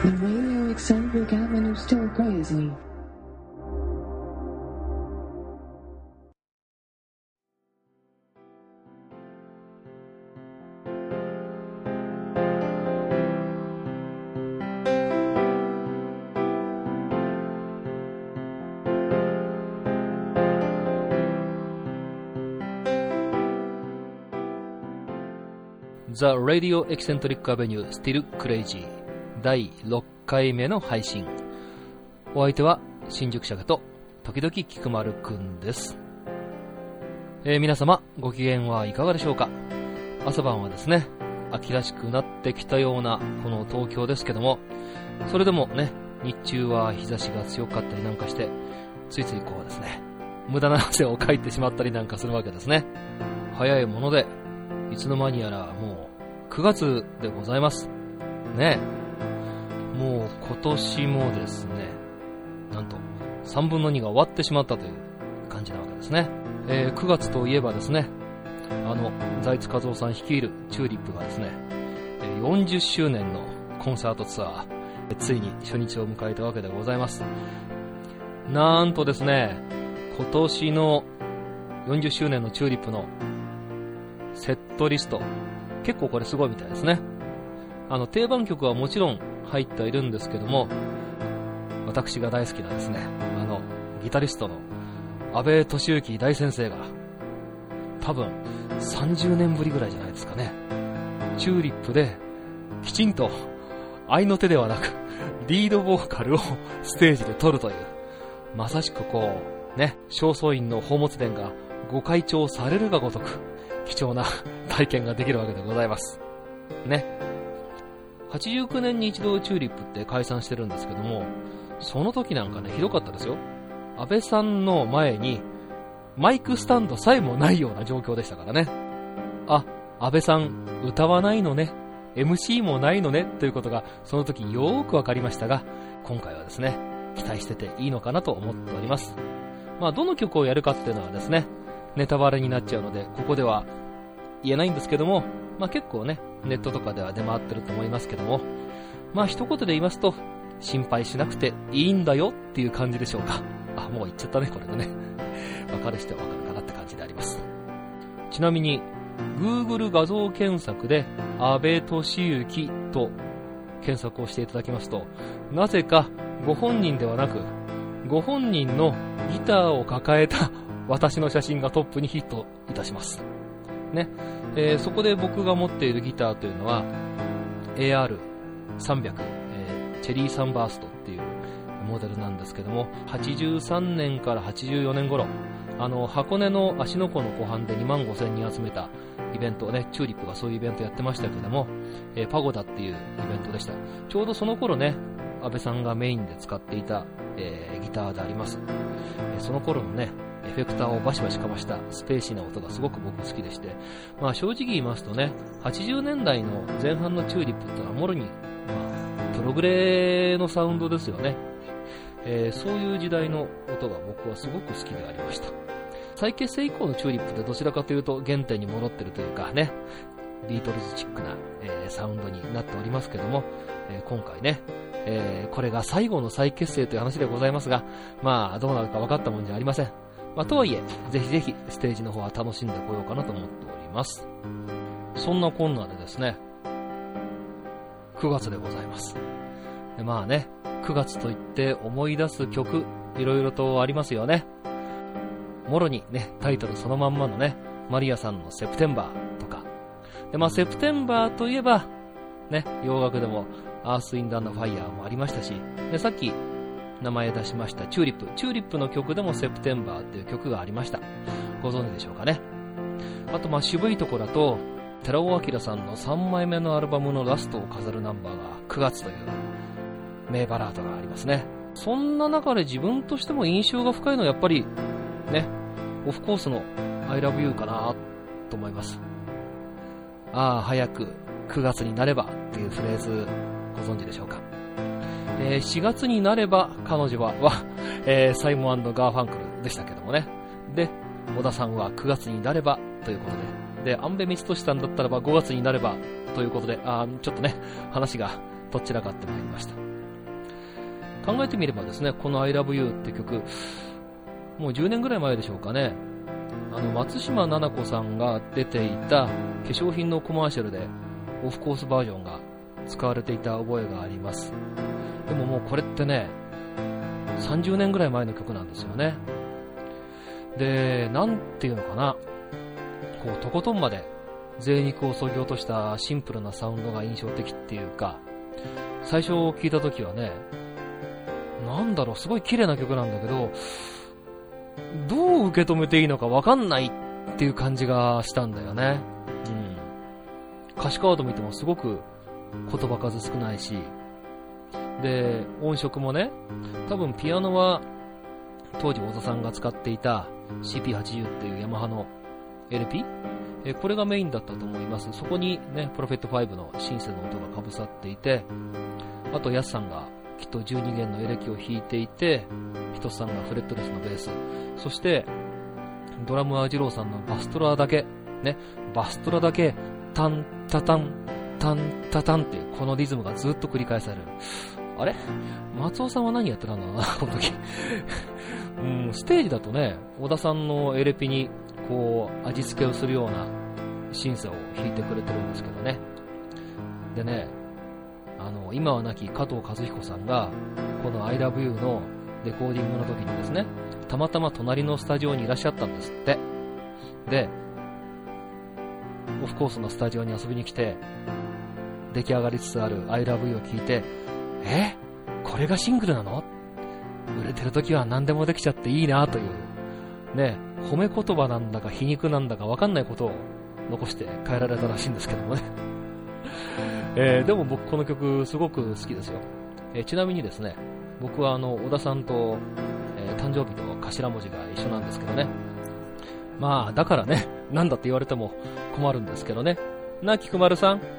The radio eccentric avenue still crazy. The Radio Eccentric Avenue Still Crazy 第6回目の配信。お相手は新宿社と時々菊丸くんです。皆様ご機嫌はいかがでしょうか。朝晩はですね、秋らしくなってきたようなこの東京ですけども、それでもね、日中は日差しが強かったりなんかして、ついついこうですね、無駄な汗をかいてしまったりなんかするわけですね。早いものでいつの間にやらもう9月でございますね。もう今年もですね、なんと3分の2が終わってしまったという感じなわけですね。9月といえばですね、財津和夫さん率いるチューリップがですね、40周年のコンサートツアー、ついに初日を迎えたわけでございます。なんとですね、今年の40周年のチューリップのセットリスト、結構これすごいみたいですね。定番曲はもちろん入っているんですけども、私が大好きなですね、ギタリストの阿部俊之大先生が多分30年ぶりぐらいじゃないですかね、チューリップできちんと合いの手ではなくリードボーカルをステージで撮るという、まさしくこうね、正倉院の宝物殿がご開帳されるがごとく貴重な体験ができるわけでございますね。89年に一度チューリップって解散してるんですけども、その時なんかね、ひどかったですよ。安倍さんの前にマイクスタンドさえもないような状況でしたからね。あ、安倍さん歌わないのね、 MC もないのねということがその時よーくわかりましたが、今回はですね、期待してていいのかなと思っております。どの曲をやるかっていうのはですね、ネタバレになっちゃうのでここでは言えないんですけども、結構ね、ネットとかでは出回ってると思いますけども、一言で言いますと、心配しなくていいんだよっていう感じでしょうか。もう言っちゃったね、これでね。わかる人はわかるかなって感じであります。ちなみに Google 画像検索で阿部俊之と検索をしていただきますと、なぜかご本人ではなくご本人のギターを抱えた私の写真がトップにヒットいたしますね。そこで僕が持っているギターというのは AR300、チェリーサンバーストっていうモデルなんですけども、83年から84年頃、箱根の芦ノ湖の湖畔で25,000人集めたイベントをね、チューリップがそういうイベントやってましたけども、パゴダっていうイベントでした。ちょうどその頃ね、安倍さんがメインで使っていた、ギターであります。その頃のね、エフェクターをバシバシかましたスペーシーな音がすごく僕好きでして、正直言いますとね、80年代の前半のチューリップってのはもろに、プログレのサウンドですよね。そういう時代の音が僕はすごく好きでありました。再結成以降のチューリップってどちらかというと原点に戻ってるというかね、ビートルズチックな、サウンドになっておりますけども、今回ね、これが最後の再結成という話でございますが、どうなるか分かったもんじゃありません。とはいえ、ぜひぜひステージの方は楽しんでこようかなと思っております。そんなこんなでですね、9月でございます。で9月といって思い出す曲、いろいろとありますよね。もろにね、タイトルそのまんまのね、マリアさんのセプテンバーとか。で、セプテンバーといえば、ね、洋楽でもアース・イン・ダン・ファイヤーもありましたし、で、さっき名前出しましたチューリップ。チューリップの曲でもセプテンバーっていう曲がありました。ご存知でしょうかね。あと渋いところだと、寺尾明さんの3枚目のアルバムのラストを飾るナンバーが9月という名バラードがありますね。そんな中で自分としても印象が深いのはやっぱりね、オフコースの I love you かなと思います。早く9月になればっていうフレーズご存知でしょうか。4月になれば彼女は、サイモン&ガーファンクルでしたけどもね。で、小田さんは9月になればということで、安部光俊さんだったらば5月になればということで、ちょっとね、話がとっちらかってまいりました。 考えてみればですね、この I Love You って曲、もう10年ぐらい前でしょうかね。松島菜々子さんが出ていた化粧品のコマーシャルでオフコースバージョンが使われていた覚えがあります。でももうこれってね、30年ぐらい前の曲なんですよね。で、なんていうのかな、こうとことんまで贅肉を削ぎ落としたシンプルなサウンドが印象的っていうか、最初聞いた時はね、なんだろう、すごい綺麗な曲なんだけど、どう受け止めていいのか分かんないっていう感じがしたんだよね。歌詞カード見てもすごく言葉数少ないし、で、音色もね、多分ピアノは当時小田さんが使っていた CP80 っていうヤマハの LP、これがメインだったと思います。そこにね、プロフェット5のシンセの音がかぶさっていて、あとヤスさんがきっと12弦のエレキを弾いていて、ヒトさんがフレットレスのベース、そしてドラムは二郎さんのバストラだけね、バストラだけタンタタンタンタタンってこのリズムがずっと繰り返される。あれ、松尾さんは何やってたんだろうな、この時ステージだとね、小田さんのエレピにこう味付けをするようなシンセを弾いてくれてるんですけどね。でね、今は亡き加藤和彦さんがこの I Love You のレコーディングの時にですね、たまたま隣のスタジオにいらっしゃったんですって。で、オフコースのスタジオに遊びに来て、出来上がりつつある I Love You を聞いて、これがシングルなの？売れてる時は何でもできちゃっていいなというね、褒め言葉なんだか皮肉なんだか分かんないことを残して帰られたらしいんですけどもねでも僕この曲すごく好きですよ。ちなみにですね、僕は小田さんと、誕生日と頭文字が一緒なんですけどね。まあだからね、なんだって言われても困るんですけどね。な、菊丸さん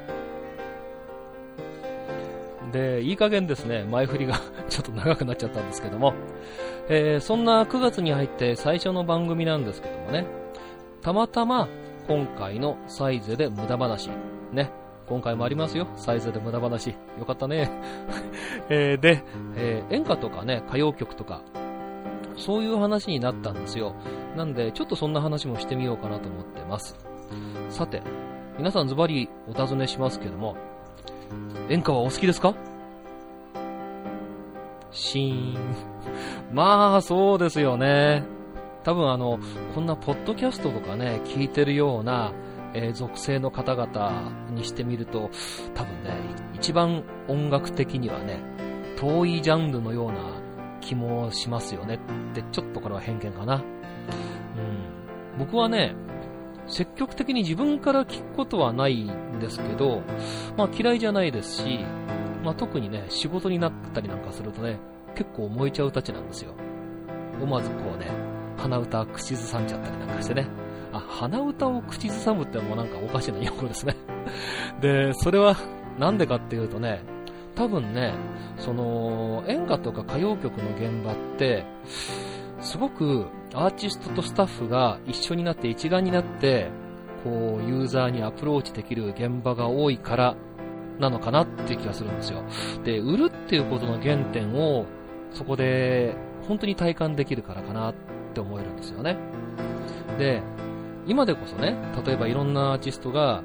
で、いい加減ですね、前振りがちょっと長くなっちゃったんですけども、そんな9月に入って最初の番組なんですけどもね、たまたま今回のサイゼで無駄話ね、今回もありますよ、サイゼで無駄話、よかったねで、演歌とかね、歌謡曲とかそういう話になったんですよ。なんでちょっとそんな話もしてみようかなと思ってます。さて、皆さんズバリお尋ねしますけども、演歌はお好きですか？シーンまあそうですよね。多分こんなポッドキャストとかね聞いてるような、属性の方々にしてみると、多分ね一番音楽的にはね遠いジャンルのような気もしますよねって、ちょっとこれは偏見かな。僕はね積極的に自分から聞くことはないんですけど、まあ嫌いじゃないですし、まあ特にね仕事になったりなんかするとね結構燃えちゃうたちなんですよ。思わずこうね鼻歌口ずさんじゃったりなんかしてね。鼻歌を口ずさむってもうなんかおかしな用語ですねで、それはなんでかっていうとね、多分ねその演歌とか歌謡曲の現場ってすごくアーティストとスタッフが一緒になって一丸になってこうユーザーにアプローチできる現場が多いからなのかなっていう気がするんですよ。で、売るっていうことの原点をそこで本当に体感できるからかなって思えるんですよね。で、今でこそね、例えばいろんなアーティストが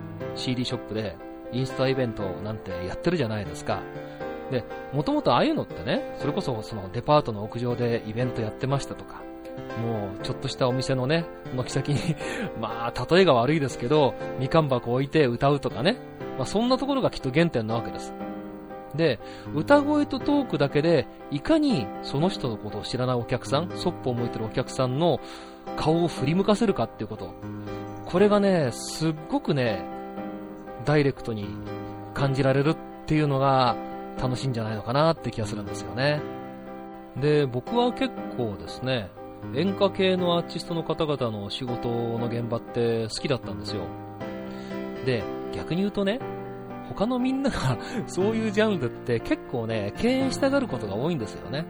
CD ショップでインスタイベントなんてやってるじゃないですか。で、もともとああいうのってね、それこそそのデパートの屋上でイベントやってましたとか、もうちょっとしたお店のね軒先にまあ例えが悪いですけどみかん箱置いて歌うとかね、まあそんなところがきっと原点なわけです。で、歌声とトークだけでいかにその人のことを知らないお客さん、そっぽを向いてるお客さんの顔を振り向かせるかっていうこと、これがねすっごくねダイレクトに感じられるっていうのが楽しいんじゃないのかなって気がするんですよね。で、僕は結構ですね演歌系のアーティストの方々の仕事の現場って好きだったんですよ。で、逆に言うとね、他のみんながそういうジャンルって結構ね敬遠したがることが多いんですよね。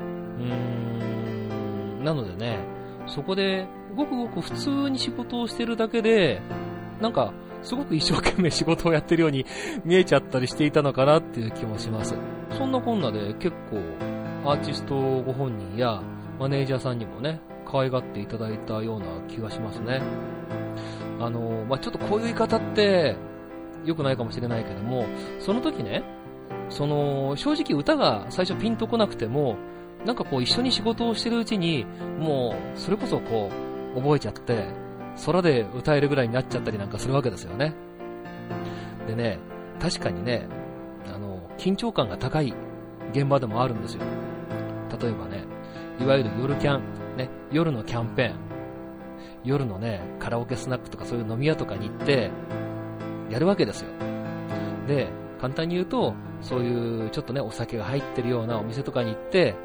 なのでね、そこでごくごく普通に仕事をしてるだけでなんかすごく一生懸命仕事をやってるように見えちゃったりしていたのかなっていう気もします。そんなこんなで結構アーティストご本人やマネージャーさんにもね、可愛がっていただいたような気がしますね。ちょっとこういう言い方って良くないかもしれないけども、その時ね、正直歌が最初ピンとこなくても、なんかこう一緒に仕事をしてるうちに、もうそれこそこう覚えちゃって、空で歌えるぐらいになっちゃったりなんかするわけですよね。でね、確かにね、緊張感が高い現場でもあるんですよ。例えばね、いわゆる夜キャン、ね、夜のキャンペーン、夜のね、カラオケスナックとかそういう飲み屋とかに行って、やるわけですよ。で、簡単に言うと、そういうちょっとね、お酒が入ってるようなお店とかに行って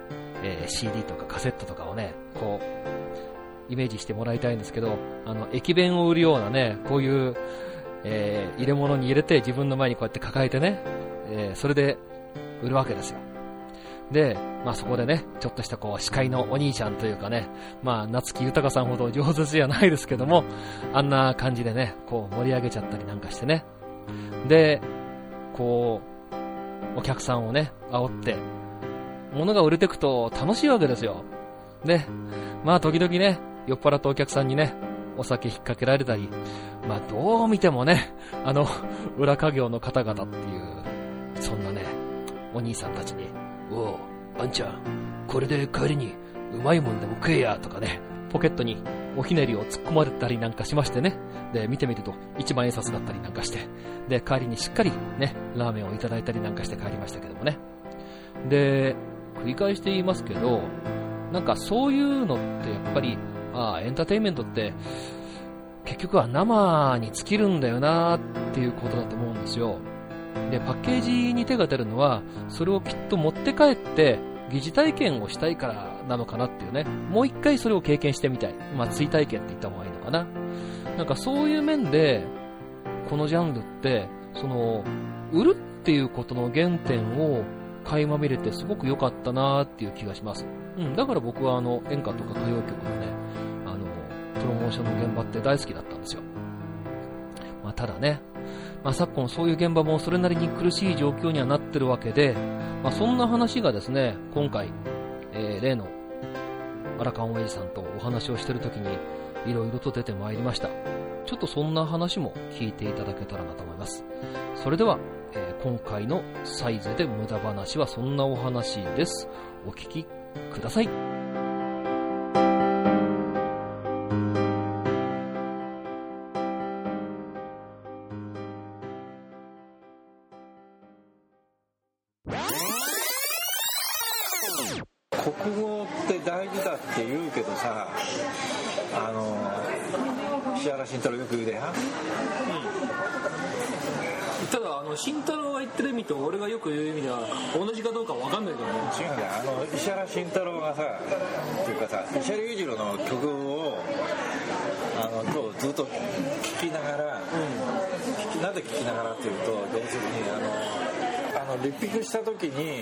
、CD とかカセットとかをね、こう、イメージしてもらいたいんですけど、駅弁を売るようなね、こういう、入れ物に入れて自分の前にこうやって抱えてね、それで売るわけですよ。で、そこでね、ちょっとしたこう司会のお兄ちゃんというかね、夏木豊さんほど上手じゃないですけども、あんな感じでね、こう盛り上げちゃったりなんかしてね。で、こう、お客さんをね、煽って、物が売れてくと楽しいわけですよ。で、時々ね、酔っ払ったお客さんにね、お酒引っ掛けられたり、どう見てもね、裏稼業の方々っていう、そんなね、お兄さんたちに、おう、あんちゃん、これで帰りにうまいもんでも食えやとかね、ポケットにおひねりを突っ込まれたりなんかしましてね。で、見てみると1万円札だったりなんかして、で、帰りにしっかりね、ラーメンをいただいたりなんかして帰りましたけどもね。で、繰り返して言いますけど、なんかそういうのってやっぱり、エンターテインメントって結局は生に尽きるんだよなっていうことだと思うんですよ。で、パッケージに手が出るのは、それをきっと持って帰って疑似体験をしたいからなのかなっていうね。もう一回それを経験してみたい。追体験って言った方がいいのかな。なんかそういう面で、このジャンルって、売るっていうことの原点を垣間見れてすごく良かったなっていう気がします。だから僕は演歌とか歌謡曲のね、プロモーションの現場って大好きだったんですよ。ただね、昨今そういう現場もそれなりに苦しい状況にはなってるわけで、そんな話がですね、今回、例の荒川英二さんとお話をしてるときにいろいろと出てまいりました。ちょっとそんな話も聞いていただけたらなと思います。それでは、今回のサイズで無駄話はそんなお話です。お聞きください。 国語って大事だって言うけどさ、石原慎太郎よく言うでや、 ただ慎太郎が言ってる意味と俺がよく言う意味では同じかどうか分かんないけどね。 違うんだよ。石原慎太郎がさ、っていうかさ、石原裕次郎の曲を今日ずっと聴きながら、なぜ聴きながらっていうと、要するにリピックした時に、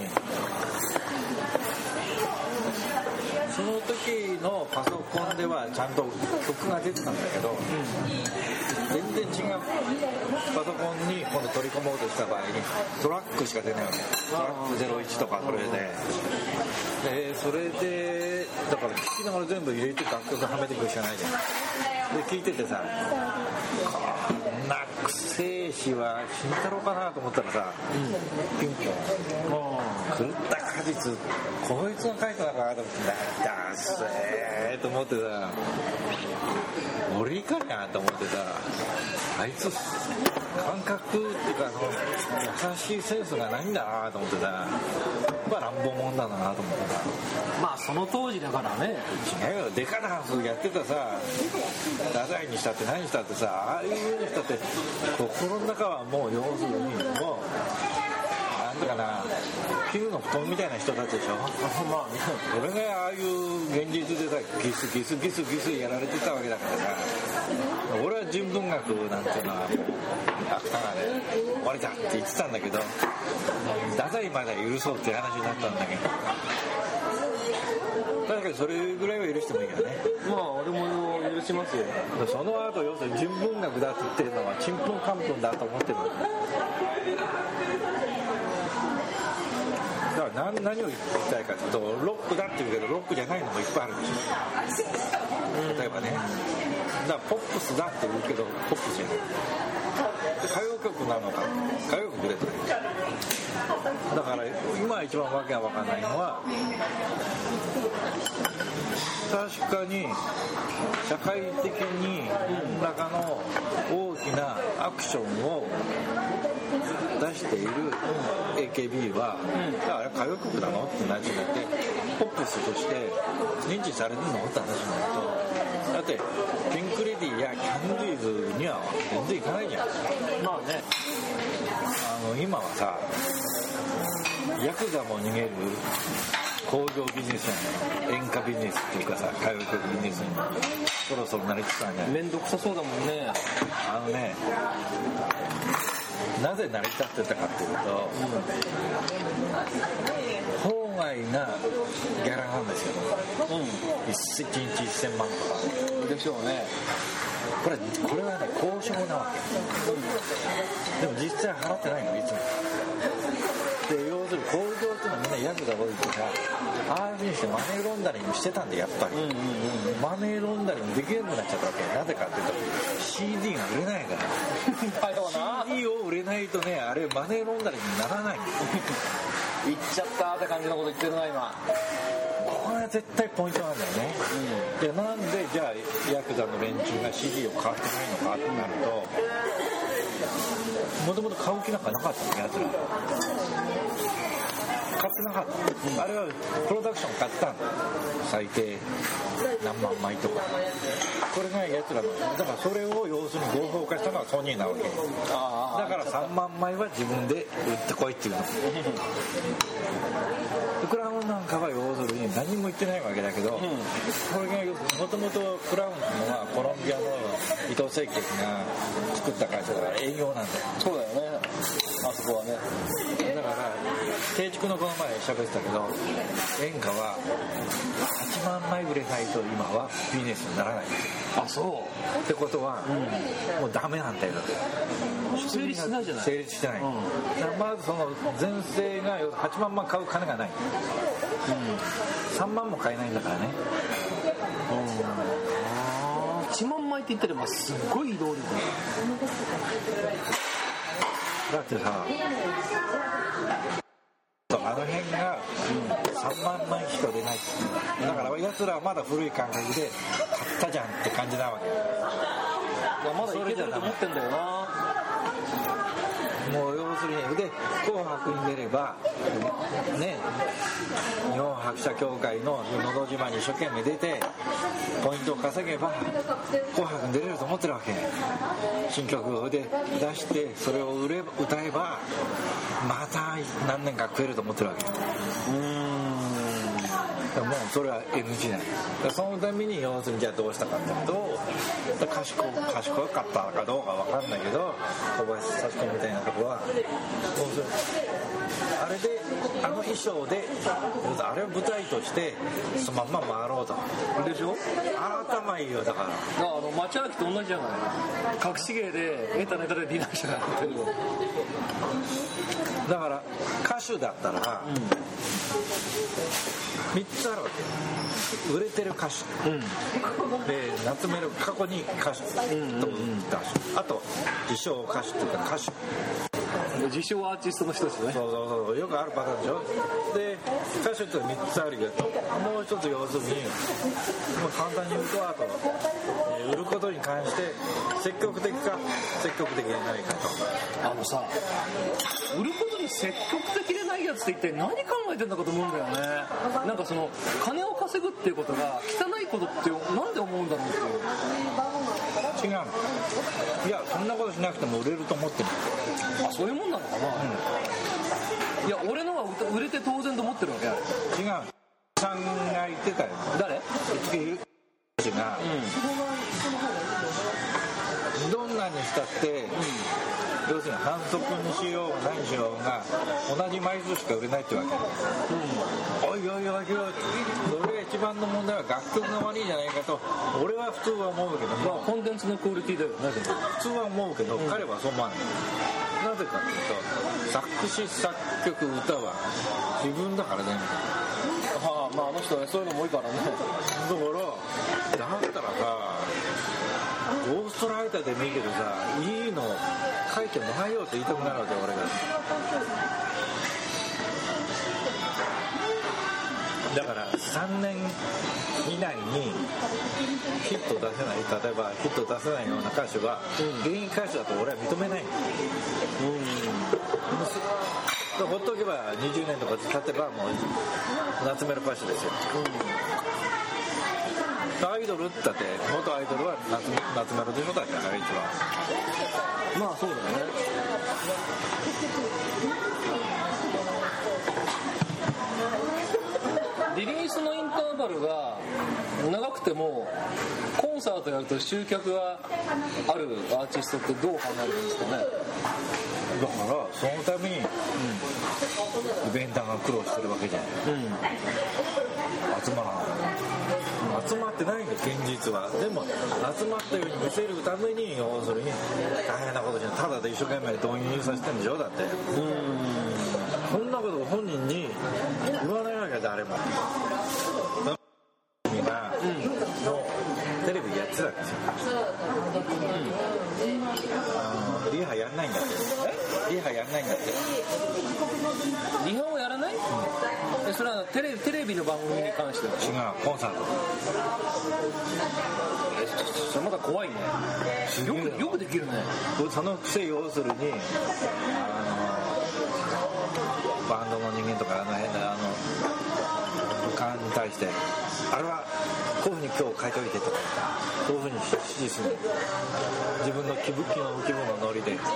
その時のパソコンではちゃんと曲が出てたんだけど、全然違うパソコンに今度取り込もうとした場合にトラックしか出ないわけ。トラック01とかそれで、それでだから聴きながら全部入れて楽曲はめていくしかないじゃん。で聴いててさ、こんなくせえしは慎太郎かなと思ったらさ、ピンポン、狂った果実こいつが書いたのかなと思って、だっせーと思ってさ、俺いかなと思ってさ、あいつ感覚っていうか優しいセンスがないんだなと思ってさ、乱暴者なんだなと思ってさ。 その当時だからね。 違うよ、デカダンスやってたさ、太宰にしたって何したってさ、ああいう風にしたって心の中はもう要するにもうなんだかな、絹の布団みたいな人たちでしょ。俺がああいう現実でさ、ギスギスギスギスやられてたわけだからさ、俺は純文学なんていうのは芥川で終わりだって言ってたんだけど、太宰まで許そうって話になったんだけど、確かにそれぐらいは許してもいいからね。 俺も許しますよ。 その後要するに純文学だって言ってるのはちんぷんかんぷんだと思ってるわけ。 だから何を言いたいかというと、ロックだって言うけどロックじゃないのもいっぱいあるんですよ。例えばね、だからポップスだって言うけどポップスじゃない。歌謡曲なのか、歌謡曲でという。だから今一番わけが分かんないのは、確かに社会的に何らかの大きなアクションを出している AKB は、あれ歌謡曲なのってなっちゃってポップスとして認知されるのって話になると、だってピンク・レディーやキャンディーズには全然いかないじゃん。 まあね、 今はさ、ヤクザも逃げる工業ビジネスなの、演歌ビジネスっていうかさ、歌謡曲ビジネスにそろそろ慣れてたんじゃない。 めんどくさそうだもんね。 なぜ成り立ってたかっていうと、法外なギャラなんですよ、1日1000万とかでしょうね。 これはね、交渉なわけ、でも実際払ってないのいつもで、要するに工業っていうのはみんなヤクザ多いとか、ああいうふうにしてマネーロンダリングしてたんで、やっぱり、マネーロンダリングできなくなっちゃったわけ。なぜかっていうと CD が売れないからだよな。 CD を売れないとね、あれマネーロンダリングにならないんです言っちゃったって感じのこと言ってるな今。 これは絶対ポイントなんだよね、で、なんでじゃあヤクザの連中が CD を買ってないのかってなると、もともと買う気なんかなかったの、やつら買ってなかった、あれはプロダクション買ったんだ、最低何万枚とか。これがやつらの、だからそれを要するに合法化したのはソニーなわけだから3万枚は自分で売ってこいっていうのクラウンなんかは要するに何も言ってないわけだけど、これがもともとクラウンっていうのはコロンビアの伊藤清家が作った会社だから営業なんだよ。 そうだよね、あそこはね。 だから定畜のこの前喋ってたけど、演歌は8万枚売れないと今はビジネスにならない。 あ、そうってことは、もうダメなんだよ。 成立しないじゃない。 成立してない、だからまずその前世が8万枚買う金がない、3万も買えないんだからね。 1万枚って言ったらすっごい移動力だってさ、あの辺が3万枚しか出ない、だからやつらはまだ古い感覚で買ったじゃんって感じなわけ。 いや、まだいけてると思ってんだよな。 もう要するにで紅白に出ればね、日本白社協会ののど自慢に一生懸命出てポイントを稼げば紅白に出れると思ってるわけ。新曲で出してそれを歌えばまた何年か食えると思ってるわけ。もうそれは NG なんだ。そのために要するにじゃあどうしたかっていうと、賢かったかどうか分かんないけど、小林幸子みたいなとこはあれであの衣装であれを舞台としてそのまんま回ろうとでしょ。 頭いいよ。だから町明と同じじゃない。隠し芸で得たネタでディナーしたからっていう。 だから歌手だったら、3つあるわけ。売れてる歌手、で夏目の過去に歌手と歌手、あと自称歌手というか歌手、 自称アーティストの人ですね。 そうよくあるパターンでしょ。で歌手って3つあるけど、もう一つ要するにもう簡単に言うと、あと、売ることに関して積極的か積極的でないかと。 さ、売ることに積極的でないやつって一体何考えてんだかと思うんだよね。なんかその金を稼ぐっていうことが汚いことってなんで思うんだろうっていう。 違うの。いや、そんなことしなくても売れると思ってる。 あ、そういうもんなのかな。いや、俺のは売れて当然と思ってるわけ。 違う。さんが言ってたよ。 誰？ が、どんなにしたって、要するに反則にしようが何しようが同じ枚数しか売れないってわけ、おいおいおいおい、それが一番の問題は楽曲が悪いじゃないかと俺は普通は思うけども、 コンテンツのクオリティだよね。 普通は思うけど、彼はそう思わない。だっぜかというと作詞作曲歌は自分だからねみたいな。 はあ、まああの人はそういうのも多いからね。 だったらさゴーストライターでもいいけどさ、いいの書いてもらえようって言いたくなるわけよ俺が。だから3年以内にヒット出せない、例えばヒット出せないような歌手は、現役歌手だと俺は認めない。ほっとけば20年とか経てばもう夏メロ歌手ですよ。アイドルってだって元アイドルは夏メロでのだから一番。 まあそうだよね。リリースのインターバルが長くてもコンサートやると集客があるアーティストってどう考えるんですかね。 だからそのために、イベンターが苦労してるわけじゃん、集まらない、集まってないんだ現実は。でも集まったように見せるために要するに大変なことじゃん。ただで一生懸命導入させてるんでしょ。だってそんなこと本人に言わないわけ誰も。今、テレビやってたんですよ。リハやんないんだって。リハやんないんだって。 リハをやらない？それはテレビの番組に関しては違う、コンサート。 それまた怖いね。よくできるね。 そのくせ要するにバンドの人間とか変な感に対してあれはこういうふうに今日書いておいてとかこういうふうに指示する。自分の気分のノリで、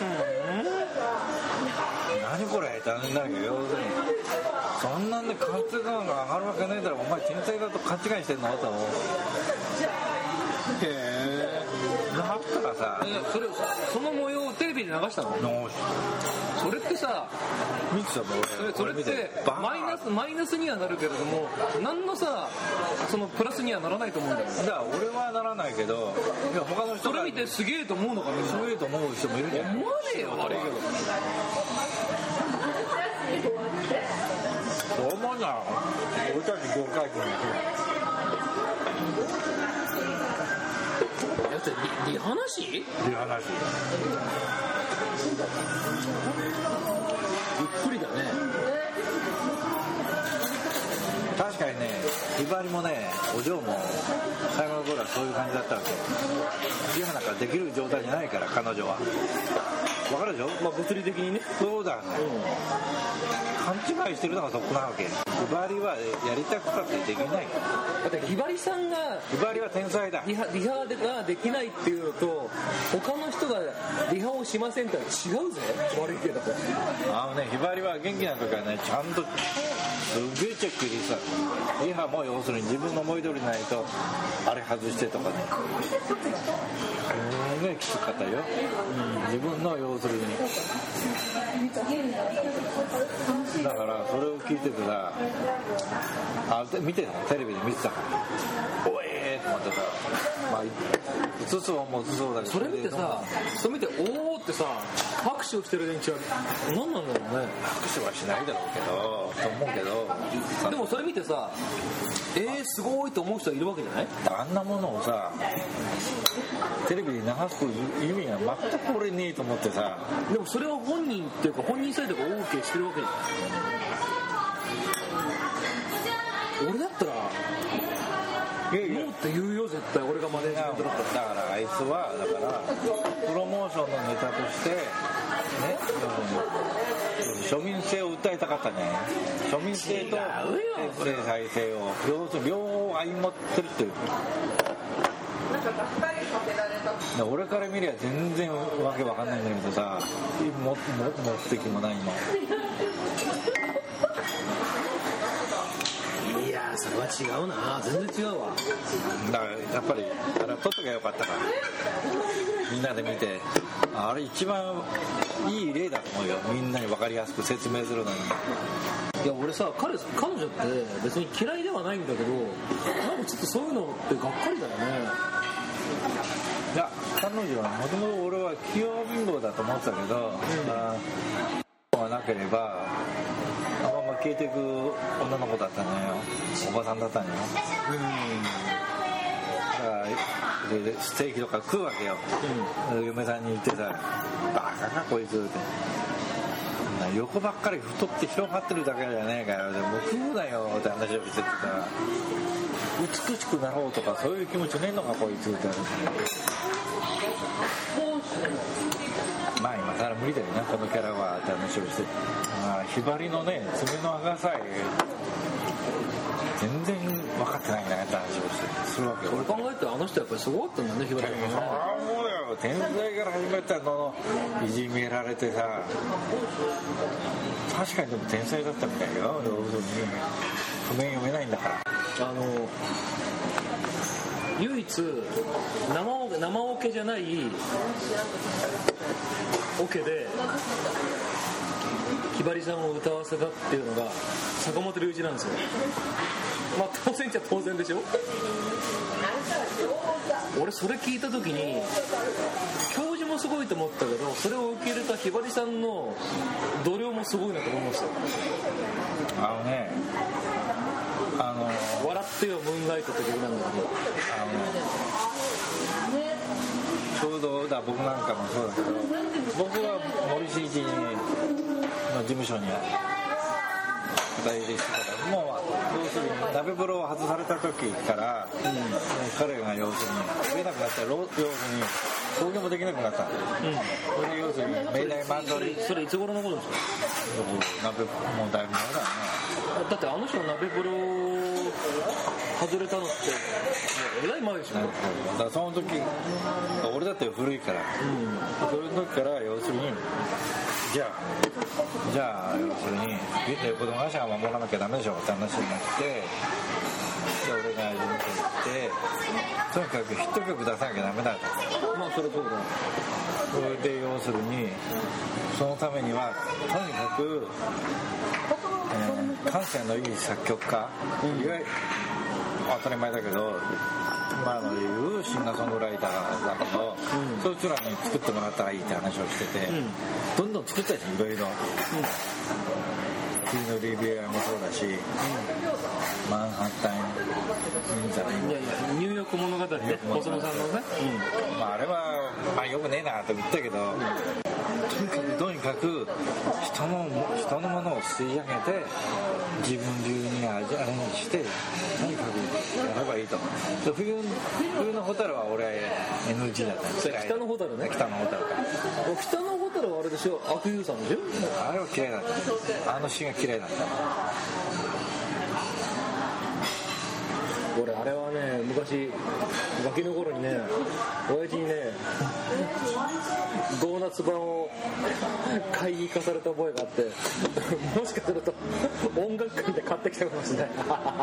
何これってなるけど、要するにそんなんで活動が上がるわけないだろ、お前天才だと勘違いしてんのと思う。へえ。だったらさ、 その模様をテレビで流したの？それってさ、 ミキさんもそれってマイナスにはなるけれども、何のさそのプラスにはならないと思うんだよ。 だから俺はならないけど、いや他の人それ見てすげえと思うのかみんな。 すげえと思う人もいるじゃん。 思わねえよあれ。 そう思うな。俺たち5回忌のリハなし？ リハなし。 ゆっくりだね。 確かにね、ひばりもね、お嬢も最後の頃はそういう感じだったわけ。リハなんかできる状態じゃないから彼女は。わかるでしょ？ まあ物理的にね。 そうだね。勘違いしてるのがそこなわけ。ひばりはやりたくたってできない。 だってひばりさんがひばりは天才だ。 リハができないっていうのと他の人がリハをしませんって違うぜ。悪いけど。 ひばりは元気な時はね、ちゃんとすげえチェック入れてた。リハも要するに自分の思い通りないとあれ外してとかね。すげえきつかったよ。自分の要するに。だからそれを聞いててさ、見てた、テレビで見てたから、おえーって思ってさ、まあ映す方も映す方だけど、 それ見てさ、それ見ておーってさ、拍手をしてる連中は何なんだろうね。 拍手はしないだろうけどと思うけど、 でもそれ見てさ、すごいと思う人はいるわけじゃない？ あんなものをさテレビで流す意味が全く俺ねえと思ってさ。 でもそれは本人っていうか本人サイドが OK してるわけじゃん。俺だったらノーって言うよ絶対。俺がマネージメントだったら。 だからあいつはだからプロモーションのネタとしてね、庶民性を訴えたかったね。庶民性と再生を両方相まってるっていう。俺から見りゃ全然わけわかんないんだけどさ、目的もないの。 いやそれは違うな。全然違うわ。 だからやっぱりあれは撮っときゃよかったから、みんなで見て、あれ一番いい例だと思うよ。みんなに分かりやすく説明するのに。 いや俺さ、彼女って別に嫌いではないんだけど、なんかちょっとそういうのってがっかりだよね。 いや彼女はもともと俺は器用貧乏だと思ってたけど、がなければあんま消えていく女の子だったのよ、おばさんだったのよ。だからでステーキとか食うわけよ、嫁さんに言ってさ、バカかこいつって、横ばっかり太って広がってるだけじゃねえかよ、でもう食うなよって話をしててさ、美しくなろうとかそういう気持ちねえのかこいつって話。まあ今更無理だよねこのキャラはって話をして、ひばりのね爪の赤さえ全然分かってないんだねって話をしてするわけよ。 俺考えてあの人やっぱりすごかったんだね、ひばりさんもね。 そうだよ、天才から始めたのいじめられてさ、確かにでも天才だったみたいよ、要するに譜面読めないんだから。 唯一生オケじゃないオケでひばりさんを歌わせたっていうのが坂本龍一なんですよ。まあ当然っちゃ当然でしょ。俺それ聞いた時に教授もすごいと思ったけど、それを受け入れたひばりさんの度量もすごいなと思いました。笑ってよムーンライトって曲なんだけど、 ちょうどだ僕なんかもそうだけど、僕は森進一の事務所に代理してたから、もう要するに鍋風呂を外された時から、彼が要するに食えなくなったら要するに興行もできなくなった、それで要するに明大マンドリ、 それいつ頃のことですか？ 鍋もうだいぶ前だよね。 だってあの人の鍋風呂外れたのってえらい前でしょ。 だからその時俺だって古いから、その時から要するにじゃあ要するに子供会社が守らなきゃダメでしょって話になって、で俺が事務所行ってとにかくヒット曲出さなきゃダメだと。 まあそれそうだ。 それで要するにそのためにはとにかく、感性のいい作曲家、いわゆる当たり前だけど今の言うシンガーソングライターだけど、そいつらに作ってもらったらいいって話をしてて、どんどん作ったりいろいろ、次のリビアもそうだし、マンハッタンじゃないんだ、 ニューヨーク物語ね、細野さんのね、 あれは、よくねえなと言ったけど、とにかく人のものを吸い上げて自分流にアレンジしてとにかくやればいいと。冬のホタルは俺 NG だったんです。 北のホタルね。 北のホタルか。 北のホタルはあれでしょ、阿久悠さんでしょ。 あれは嫌いだった。あの詩が嫌いだった。 俺あれはね、昔ガキの頃にね、親父にねドーナツ版を買いに行かされた覚えがあって、もしかすると音楽館で買ってきたかもしれない。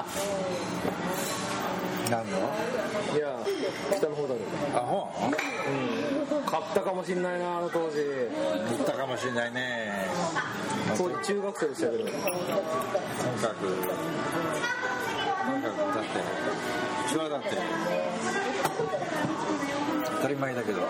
何の？ いや、北のホタル。 本？ 買ったかもしれないな、あの当時。 買ったかもしれないね。 当時中学生でしたけど。 とにかくだってうちはだって当たり前だけど、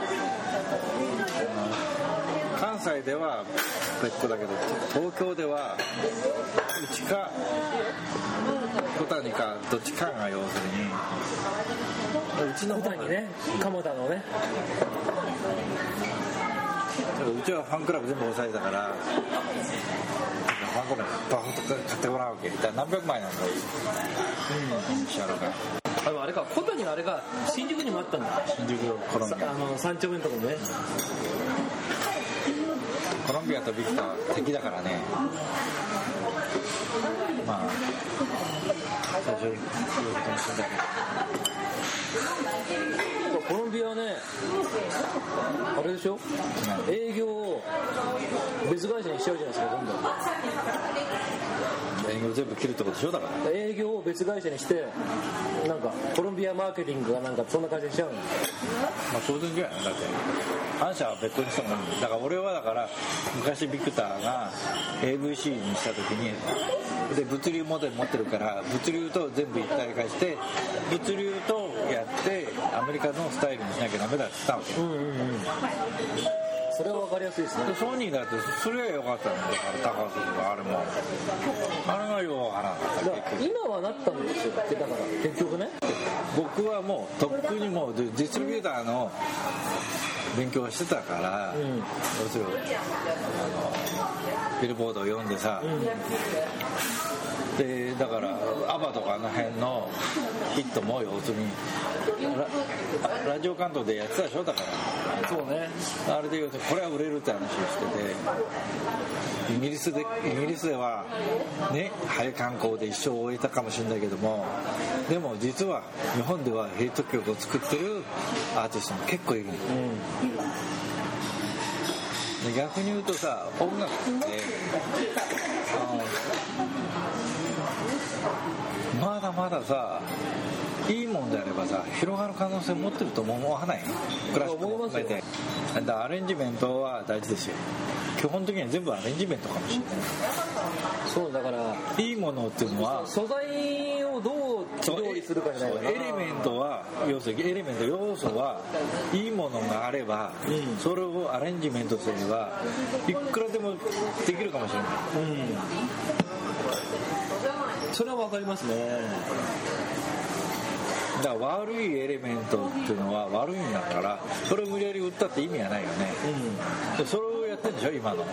関西では別個だけど東京ではうちか小谷かどっちかが要するにうちの方にね、 蒲田のね、 うちはファンクラブ全部抑えたからファンクラブバフとか買ってもらうわけ。何百枚なんだよ、シャロが。 あれか、小谷のあれが新宿にもあったんだ。 新宿コロンビア、 三丁目のところね。 コロンビアとビクターは敵だからね。最初に言うことにしたんだけど、 コロンビアね、あれでしょ、営業を別会社にしちゃうじゃないですか、今度。 営業を全部切るってことでしょ。だから営業を別会社にしてなんかコロンビアマーケティングがなんかそんな感じにしちゃうの。 まあ当然じゃないだって反社は別個にしたもんだから。俺はだから昔ビクターが AVC にした時にで物流モデル持ってるから物流と全部一体化して物流とやってアメリカのスタイルにしなきゃダメだって言ったわけ、 それは分かりやすいですね。 でソニーだってそれは良かったんだから高橋とかあれもあれがようわからなかった。 だから今はなったんですよ。だから結局ね僕はもうとっくにもうディストリビューターの勉強してたから、要するにビルボードを読んでさ、でだからアバとかあの辺のヒットも要するにラジオ関東でやってたでしょ。だからそうね、 あれで要するにこれは売れるって話をしてて、イギリスではね早観光で一生終えたかもしれないけども、でも実は日本ではヒット曲を作ってるアーティストも結構いるんだよ、で逆に言うとさ、音楽ってまだまださいいもんであればさ広がる可能性を持ってると思わないの？クラシックも含めて。だからアレンジメントは大事ですよ。基本的には全部アレンジメントかもしれない。 そうだからいいものっていうのは素材をどう調理するかじゃないかな。 エレメントは要素はいいものがあれば、それをアレンジメントすればいくらでもできるかもしれない、 それは分かりますね。 だから悪いエレメントっていうのは悪いんだからそれを無理やり売ったって意味はないよね、でそれをやってるんでしょ今の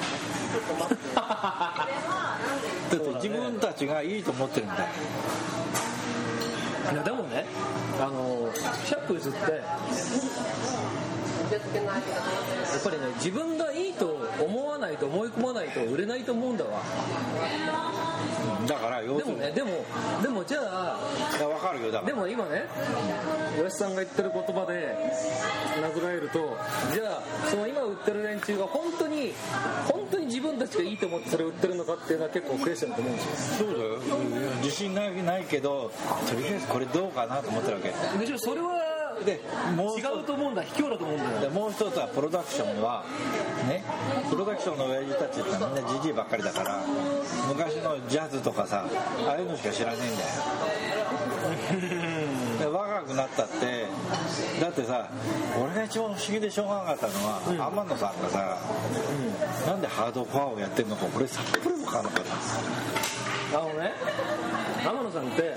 だって自分たちがいいと思ってるんだよ。 いやでもねシャックスってやっぱりね自分がいいと思わないと思い込まないと売れないと思うんだわ。 だから要するにでもじゃあ分かるよ。だからでも今ね吉さんが言ってる言葉で殴られると、じゃあその今売ってる連中が本当に自分たちがいいと思ってそれを売ってるのかっていうのは結構クエスチョンだと思うんですよ。 そうだよ、自信ないけどとりあえずこれどうかなと思ってるわけでしょ。それはでもう違うと思うんだ、卑怯だと思うんだよ。 でもう一つはプロダクションはね、プロダクションの親父たちってみんなジジイばっかりだから昔のジャズとかさああいうのしか知らねえんだよで若くなったってだってさ、俺が一番不思議でしょうがなかったのは、天野さんがさ、なんでハードコアをやってんのか俺さっぱり分からなかった。 ね、天野さんって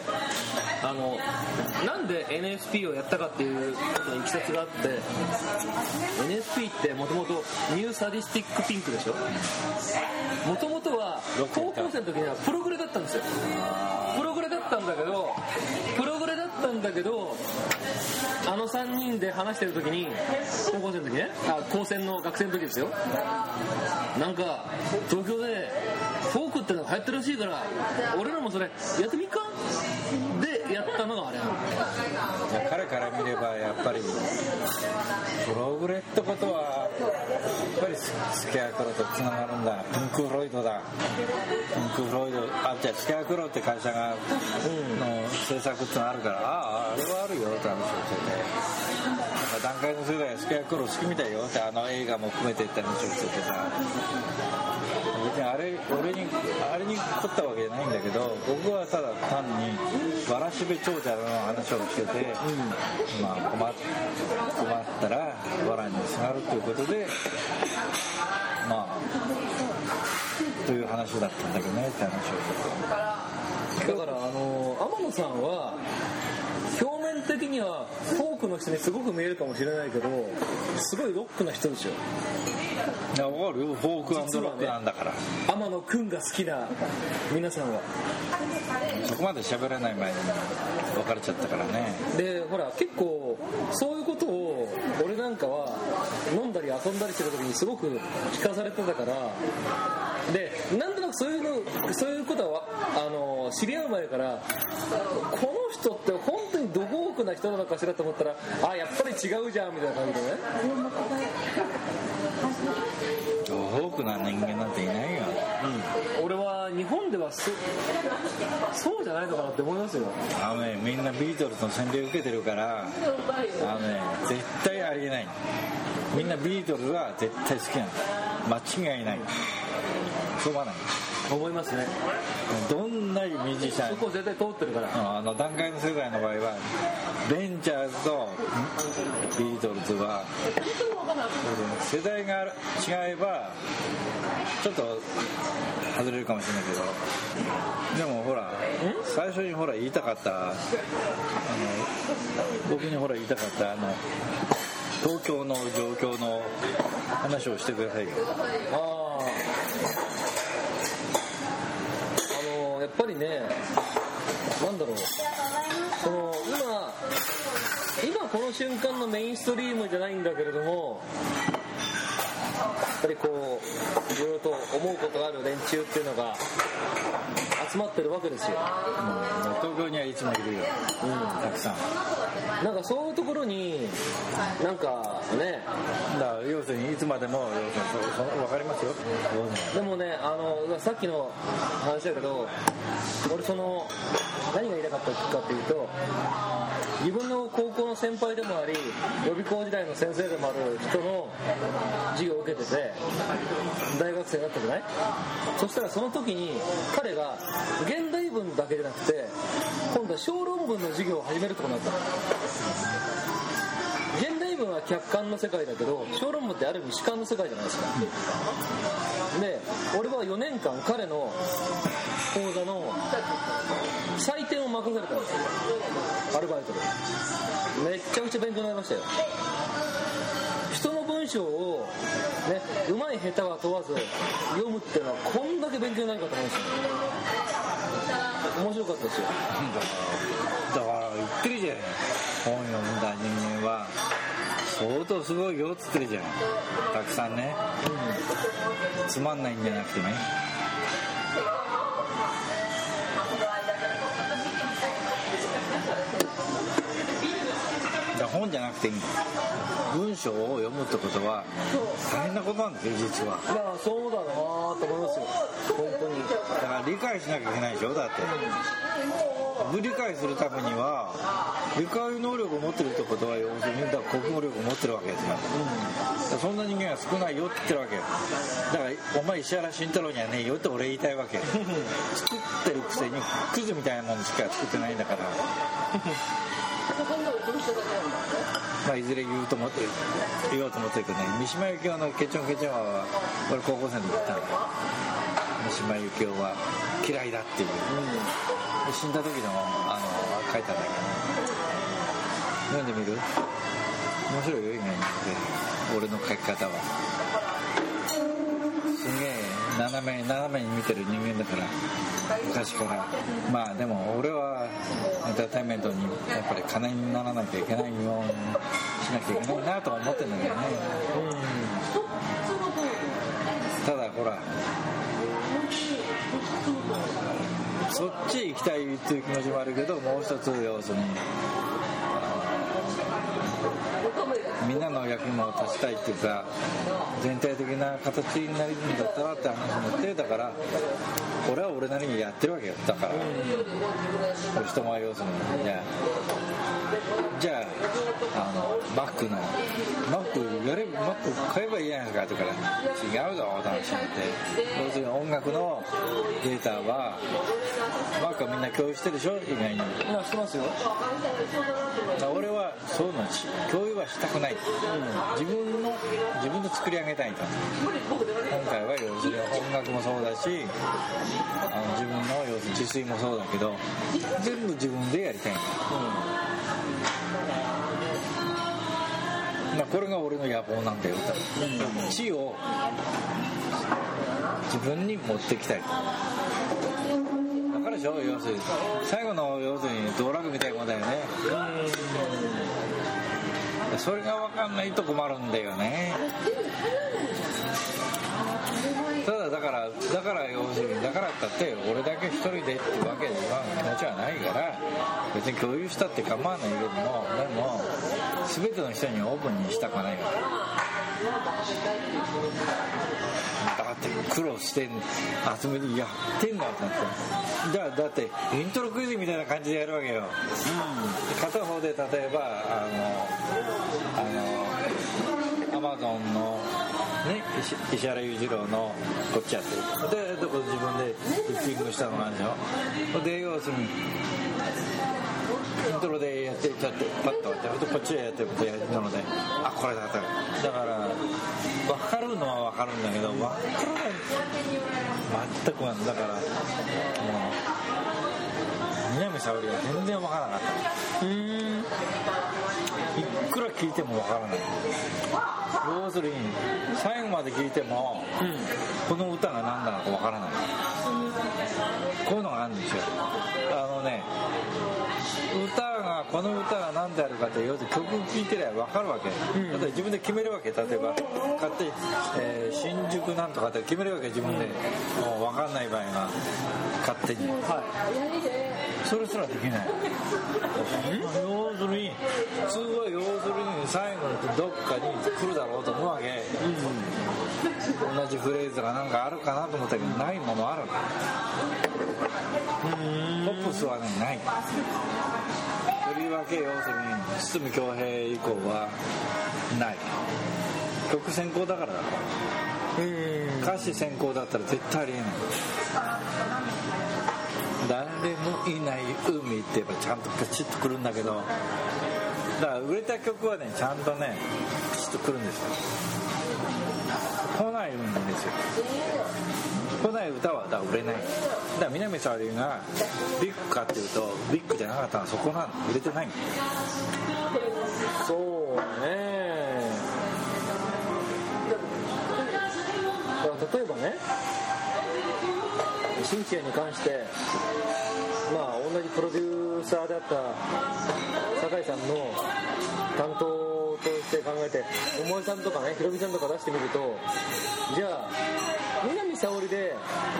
なんで NSP をやったかっていういきさつがあって、 NSP ってもともとニューサディスティックピンクでしょ。もともとは高校生の時にはプログレだったんですよ。プログレだったんだけどあの3人で話してる時に高校生の時ね、高専の学生の時ですよ、なんか東京でフォークってのが流行ってるらしいから俺らもそれやってみっかでやったのがあれなの。 彼から見ればやっぱりプログレってことはやっぱりスケアクロとつながるんだ。ピンク・フロイドだ。ピンク・フロイドじゃあスケアクロって会社がの制作ってのあるから、あれはあるよって話をしてて、なんか段階の世代はスケアクロ好きみたいよって映画も含めてって話をしててさ、別にあれに凝ったわけじゃないんだけど、僕はただ単にわらしべ長者の話をしてて、まあ困ったらわらにすがるということで、まあという話だったんだけどねって話をしてて、 だから天野さんは表面的にはフォークの人にすごく見えるかもしれないけど、すごいロックな人でしょ。 いや分かるよ、フォーク&ロックなんだから、ね、 天野くんが好きな皆さんはそこまで喋れない前に別れちゃったからね。 でほら結構そういうことを俺なんかは飲んだり遊んだりしてる時にすごく聞かされてたから、でなんとなくそういうことは知り合う前からこの人って本当にどこ奥な人なのかしらと思ったらあやっぱり違うじゃんみたいな感じでね。 多くな人間なんていないよ、 俺は日本ではそうじゃないのかなって思いますよ。 みんなビートルズの洗礼を受けてるから絶対ありえない。みんなビートルズは絶対好きなの、間違いない。そうはない思いますね。 どんなミュージシャンそこ絶対通ってるから、 段階の世代の場合はベンチャーズとビートルズは世代が違えばちょっと外れるかもしれないけど、でもほら最初にほら言いたかった僕にほら言いたかった東京の状況の話をしてくださいよ。 やっぱりね、なんだろう、今この瞬間のメインストリームじゃないんだけれども、やっぱりこういろいろと思うことがある連中っていうのが集まってるわけですよ。 東京にはいつもいるよ、たくさん。 なんかそういうところになんかね、 だから要するにいつまでも分かりますよ。 でもね、さっきの話だけど、俺何が言いたかったかっていうと、自分の高校の先輩でもあり予備校時代の先生でもある人の授業を受けてて大学生になったじゃない。そしたらその時に彼が現代文だけじゃなくて今度は小論文の授業を始めるってことになった。現代文は客観の世界だけど小論文ってある意味主観の世界じゃないですか。で俺は4年間彼の講座の採点を任されたんですよ、アルバイトで。めっちゃくちゃ勉強になりましたよ。人の文章をね、うまい下手は問わず読むっていうのはこんだけ勉強になるかと思うんですよ。面白かったですよ。 だから言ってるじゃん、本読んだ人間は相当すごいよっつってるじゃん、たくさんね、つまんないんじゃなくてね。本じゃなくていいんだ。文章を読むってことは大変なことなんですよ、実は。 いや、そうだなと思いますよ、本当に。 だから理解しなきゃいけないでしょ。だって理解するためには理解能力を持ってるってことは要するに国語力を持ってるわけですよ、そんな人間が少ないよって言ってるわけだから。お前石原慎太郎にはねえよって俺言いたいわけ作ってるくせにクズみたいなものしか作ってないんだからまあいずれ言おうと思ってるけどね、三島由紀夫のケチョンケチョンは俺高校生の時言ったの。三島由紀夫は嫌いだっていう、死んだ時の書いたんだけど、読んでみる？面白いよ、意外に。俺の書き方はすげえ斜めに見てる人間だから、昔から。まあでも俺はエンターテインメントにやっぱり金にならなきゃいけないようにしなきゃいけないなとは思ってるんだけどね。ただほらそっち行きたいっていう気持ちもあるけど、もう一つ要するにみんなの役にも立ちたいっていうか、全体的な形になるんだったらって話になって、だから俺は俺なりにやってるわけよ。だから人も要するにじゃあマック買えばいいじゃないですかって言うから違うぞって話になって、要するに音楽のデータはマックはみんな共有してるでしょ、意外に。 してますよ。 俺はそういうの共有はしたくない、自分で作り上げたいと。今回は要するに音楽もそうだし、自分の要するに自炊もそうだけど全部自分でやりたいんだ、これが俺の野望なんだよ、地を自分に持ってきたい。分かるでしょ、要するに最後の要するに道楽みたいなもんだよね。それが分かんないと困るんだよね。 ただだから要するにだからったって俺だけ一人でっていうわけでは気持ちはないから別に共有したって構わないけどもでも全ての人にオープンにしたくはないからだって苦労して集めてやってんだってなってじゃあだってイントロクイズみたいな感じでやるわけよ、片方で例えばアマゾンのね、石原裕次郎のこっちやってるで自分でリッピングしたのがあるでしょで要するにイントロでやってちゃってパッと終わってこっちでやってることやるのでこれだから分かるのは分かるんだけど分からない全くだからもう南沙織は全然分からなかったいくら聞いても分からない要するに最後まで聞いても、この歌が何なのか分からないこういうのがあるんですよこの歌が何であるかって要するに曲を聴いてりゃ分かるわけ、例えば自分で決めるわけ例えば勝手に、新宿なんとかって決めるわけ自分で、もう分かんない場合が勝手に、それすらできない要するに普通は要するに最後のどっかに来るだろうと思うわけ、同じフレーズがなんかあるかなと思ったけどないものあるわけポップスはねないとりわけ要するに堤恭平以降はない曲先行だからだ歌詞先行だったら絶対ありえない誰もいない海って言えばちゃんとプチッとくるんだけどだから売れた曲はねちゃんとねプチッとくるんですよ来ないんですよ来ない歌はだから売れないだから南沙織がビッグかっていうとビッグじゃなかったのはそこなの売れてないそうね例えばねシンチアに関して同じプロデューサーであった酒井さんの担当として考えて桃井さんとかねひろみさんとか出してみるとじゃあ南沙織で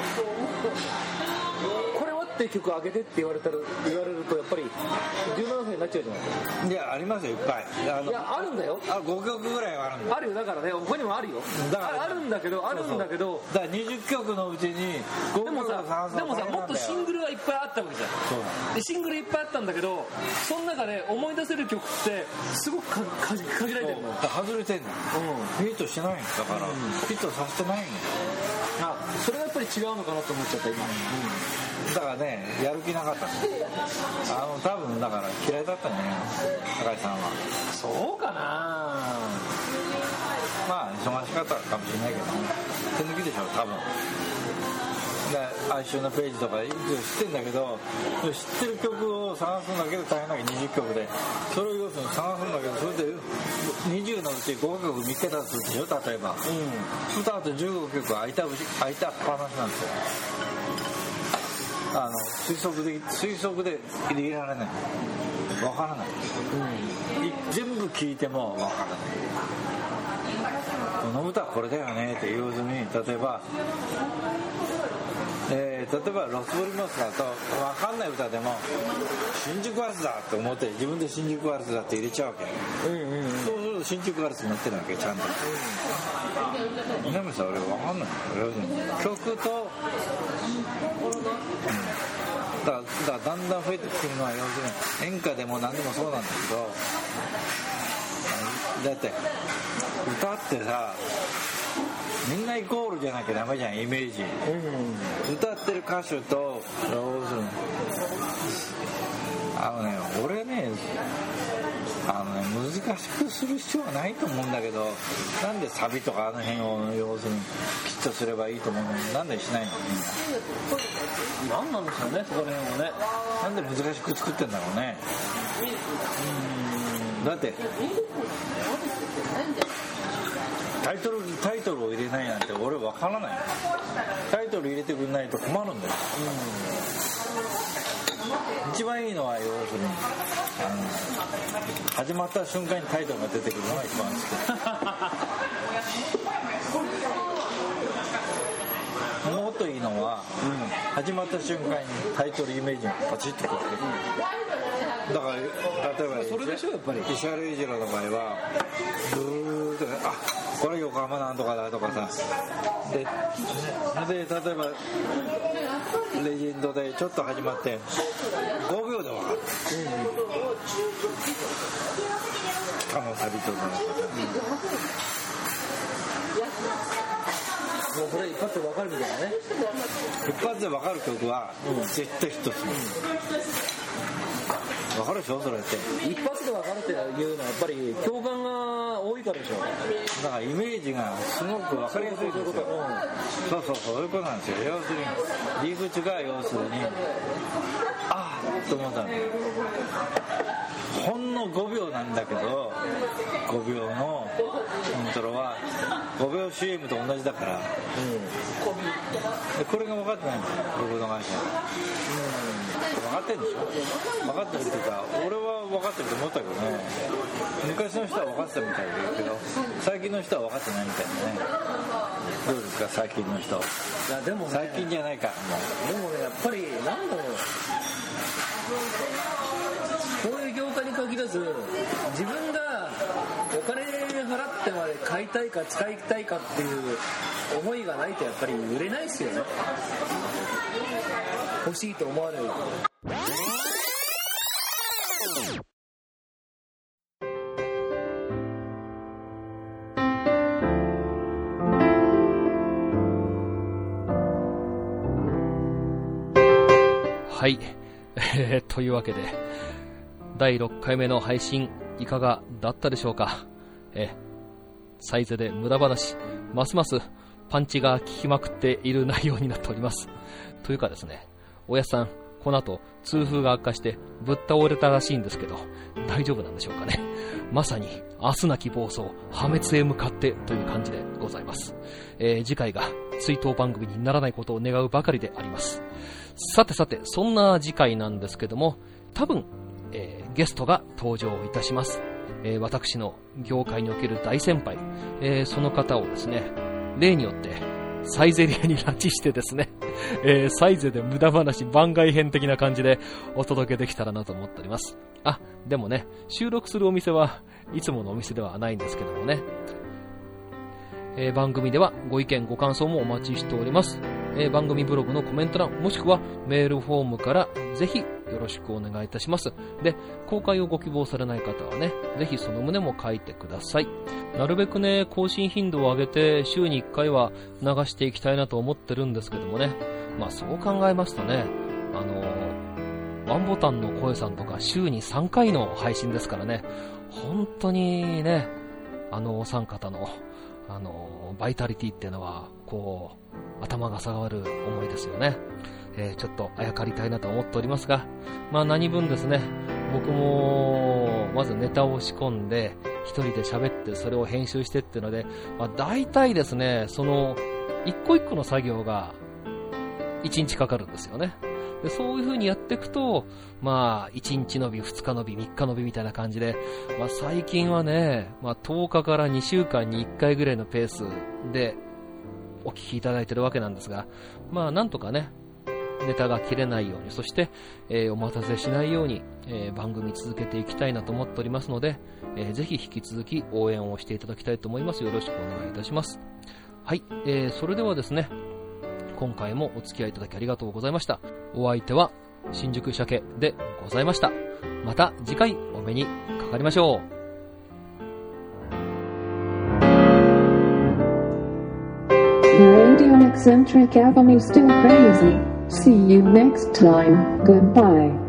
これはって曲上げてって言われるとやっぱり17分になっちゃうじゃない。 いやありますよいっぱいいやあるんだよ 5曲ぐらいはあるんだあるよだからね他にもあるよあるんだけどだから20曲のうちに5曲でもさもっとシングルはいっぱいあったわけじゃんでシングルいっぱいあったんだけどその中で思い出せる曲ってすごく限られてるの外れてんの、ヒットしないんだから、ヒットさせてないんそれがやっぱり違うのかなと思っちゃった今、 だからねやる気なかった多分だから嫌いだったんじゃないの高橋さんはそうかな忙しかったかもしれないけど手抜きでしょ多分哀愁のページとか知ってんだけど知ってる曲を探すんだけど大変だけど20曲でそれを要するに探すんだけどそれで20のうち5曲見つけたとするでしょ例えば、そしたらあと15曲空いたっぱなしなんですよ推測で入れられない分からない、全部聴いても分からないこの歌はこれだよねって言わずに例えばロスボリモスだと分かんない歌でも新宿ワルツだって思って自分で新宿ワルツだって入れちゃうわけ、そうすると新宿ワルツになってるわけちゃんと南さん俺分かんない曲と、だからだんだん増えてくるのは要するに演歌でも何でもそうなんだけどだって歌ってさみんなイコールじゃなきゃダメじゃんイメージ、歌ってる歌手と要するに俺ね難しくする必要はないと思うんだけどなんでサビとかあの辺を要するにきちっとすればいいと思うのになんでしないのみんな何なんでしょうねそこら辺もねなんで難しく作ってんだろうねだってタイトルを入れないなんて俺分からないタイトル入れてくんないと困るんだよ、一番いいのは要するに始まった瞬間にタイトルが出てくるのが一番好きもっといいのは、始まった瞬間にタイトルイメージがパチッとくる、だから例えばそれでしょやっぱり石原裕次郎の場合はブーッとあこれ横浜なんとかだとかさで例えばレジェンドでちょっと始まって5秒で分かる、北の旅とかもうこれ一発で分かるみたいなね。 一発で分かる曲は絶対ヒットする、分かるでしょそれって。 一発で分かるっていうのはやっぱり共感が多いからでしょ。 だからイメージがすごく分かりやすいんですよ。そういうことなんですよ。要するにリーフチが要するにああと思ったのほんの5秒なんだけど5秒のイントロは5秒 CM と同じだから、でこれが分かってないんですよレコード会社、分かってるでしょ。分かってるっていうか俺は分かってると思ったけどね、昔の人は分かってたみたいだけど最近の人は分かってないみたいなね。どうですか最近の人。 いやでも、ね、 最近じゃないかでもねやっぱりなんだろう、こういう業界に限らず自分がお金払ってまで買いたいか使いたいかっていう思いがないとやっぱり売れないですよね。欲しいと思われる。 はい、というわけで第6回目の配信いかがだったでしょうか。サイゼで無駄話、ますますパンチが効きまくっている内容になっております。というかですね、おやさんこの後痛風が悪化してぶっ倒れたらしいんですけど大丈夫なんでしょうかね。まさに明日なき暴走破滅へ向かってという感じでございます。次回が追悼番組にならないことを願うばかりであります。さてそんな次回なんですけども多分、ゲストが登場いたします。私の業界における大先輩、その方をですね例によってサイゼリアに拉致してですね、サイゼで無駄話番外編的な感じでお届けできたらなと思っております。でもね収録するお店はいつものお店ではないんですけどもね、番組ではご意見ご感想もお待ちしております。番組ブログのコメント欄もしくはメールフォームからぜひよろしくお願いいたします。で、公開をご希望されない方はねぜひその旨も書いてください。なるべくね更新頻度を上げて週に1回は流していきたいなと思ってるんですけどもね、そう考えますとねワンボタンの声さんとか週に3回の配信ですからね、本当にねお三方のバイタリティっていうのはこう頭が下がる思いですよね。ちょっとあやかりたいなと思っておりますが、何分ですね僕もまずネタを仕込んで一人で喋ってそれを編集してっていうので、大体ですねその一個一個の作業が1日かかるんですよね。でそういう風にやっていくと1日のび2日のび3日のびみたいな感じで、最近はね、10日から2週間に1回ぐらいのペースでお聞きいただいてるわけなんですが、なんとかねネタが切れないように、そして、お待たせしないように、番組続けていきたいなと思っておりますので、ぜひ引き続き応援をしていただきたいと思います。よろしくお願いいたします。はい、それではですね今回もお付き合いいただきありがとうございました。お相手は新宿鮭でございました。また次回お目にかかりましょう。 Radio Eccentric Avenue Still Crazy. See you next time. Goodbye.